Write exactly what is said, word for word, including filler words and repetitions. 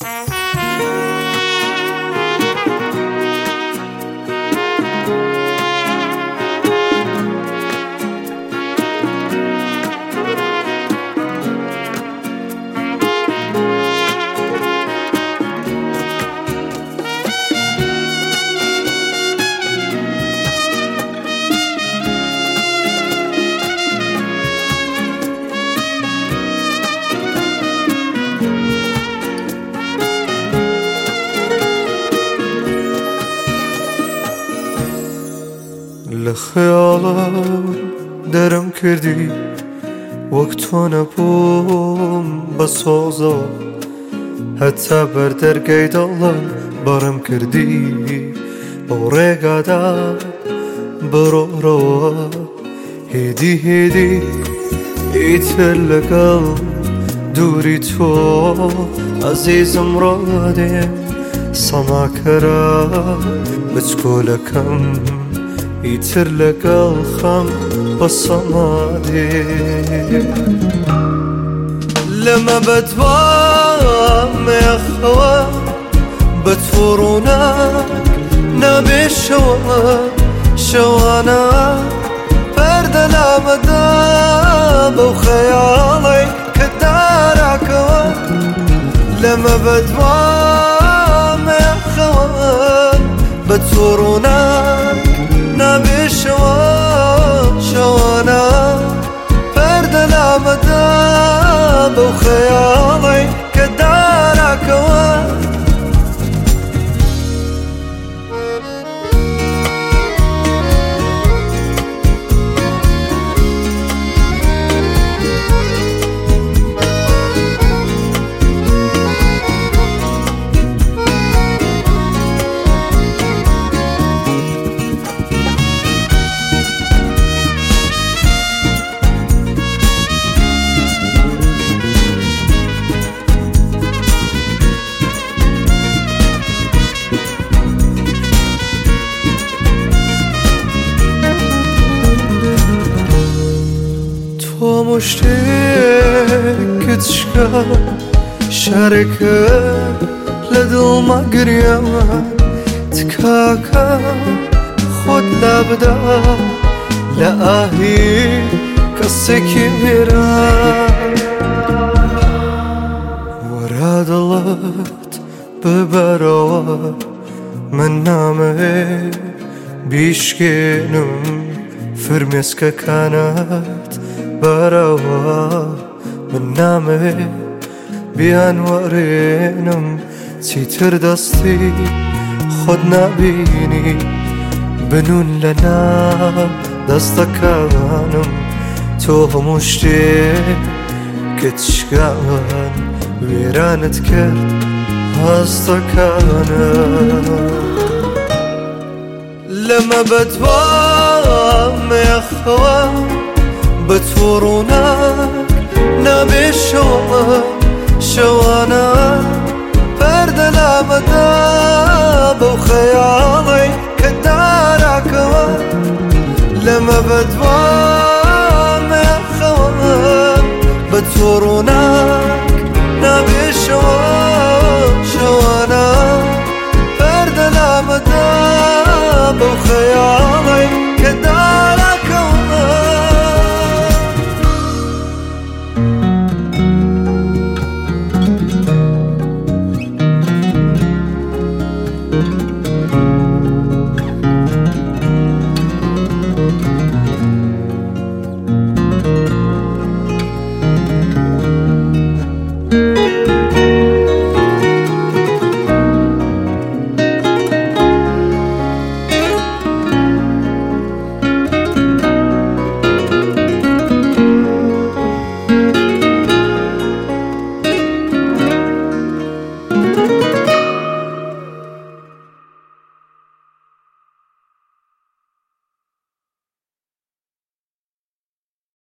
لخيالك درم كردي وقتنا بوم بسوزا حتى بردر قيد الله برم كردي بوريقا دا برو روا هيدي هيدي يتلقى دوري تو عزيز مرادي صنع كرا بتقولكم يترلك الخم بالصمادي لما بدوام يا خوا بتفورونك نبي شوا شوانا برد الأمداب وخيالي كدارك لما بدوام يا خوا بتفورونك نبي شوا شوانا برد الأمداب وخيالي كدارك مشتاق تشكى شاركة لدل ما قريما تكاكا خد لابدا لآهي كالسكيرا وراد اللات ببروا من نامي بيشكينم فرمسكا كانت بروا من نامي بأنوارينم تيتر دستي خدنا بيني بنون لنا دستكانم توه مشتاق كتشكان ويرانت كرد هستكانم لما بدوام يا خوان بتفورونك نبي شوا شوا